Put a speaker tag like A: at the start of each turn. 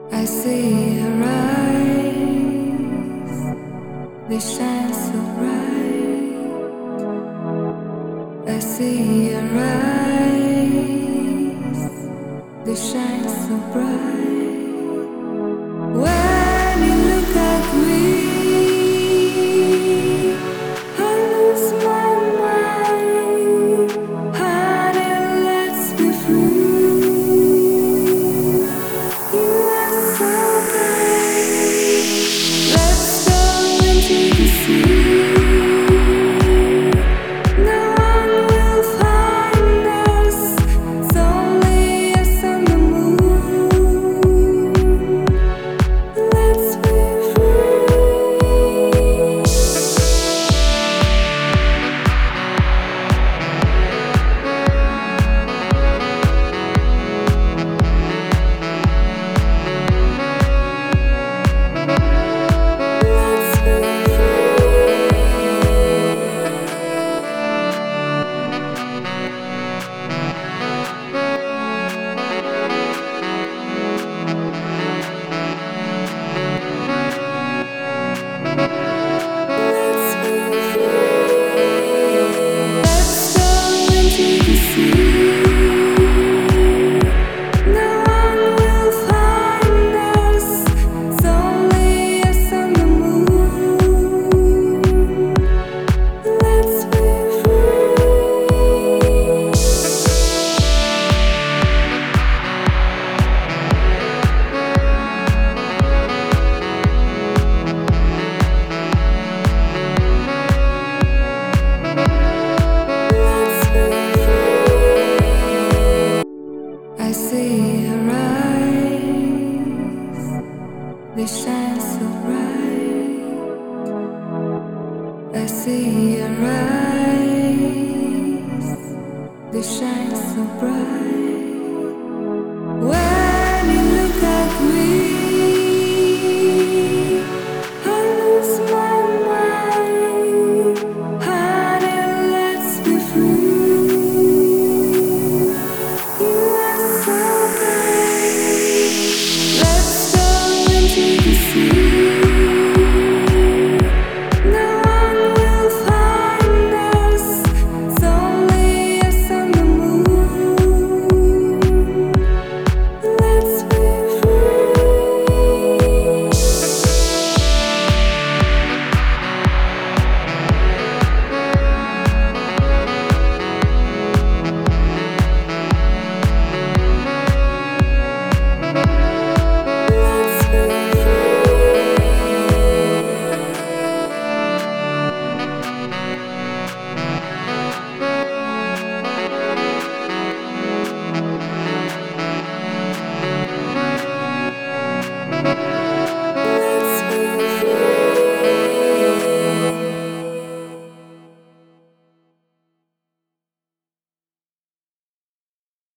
A: I see your eyes, they shine so bright. I see your eyes, they shine so bright. When you look at me, I lose my mind. Honey, let's be free. You are so bright. Let's go into the sea. No one will find us. It's only us and the moon. Let's be free. Let's be Let's go into the sea. No one will find us. It's only us and the moon. Let's be free. Let's be free. I see your eyes, they shine so bright. I see your eyes, they shine so bright.